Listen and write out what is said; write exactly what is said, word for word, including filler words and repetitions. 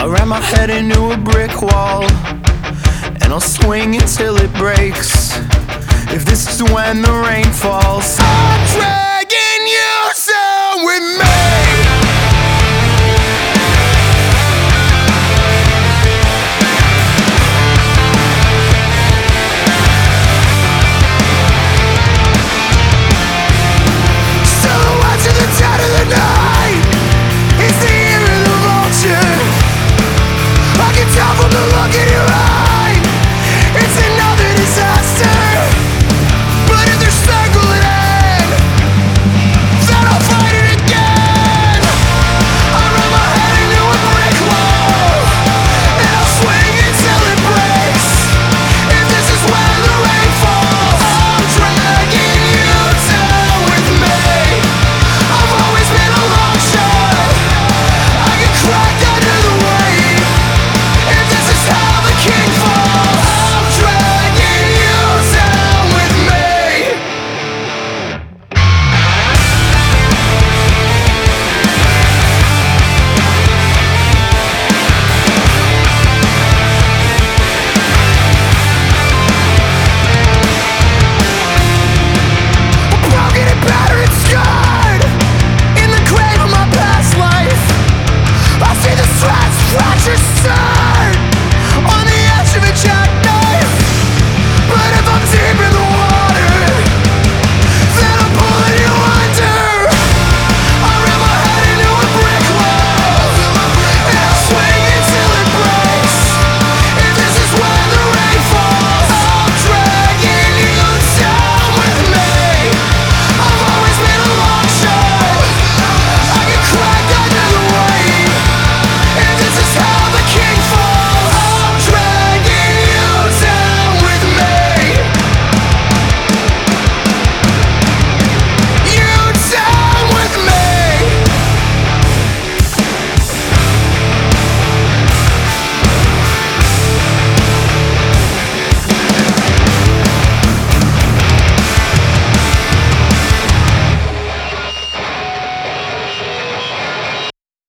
I ram my head into a brick wall, and I'll swing it till it breaks. If this is when the rain falls, I'm dragging you down with me.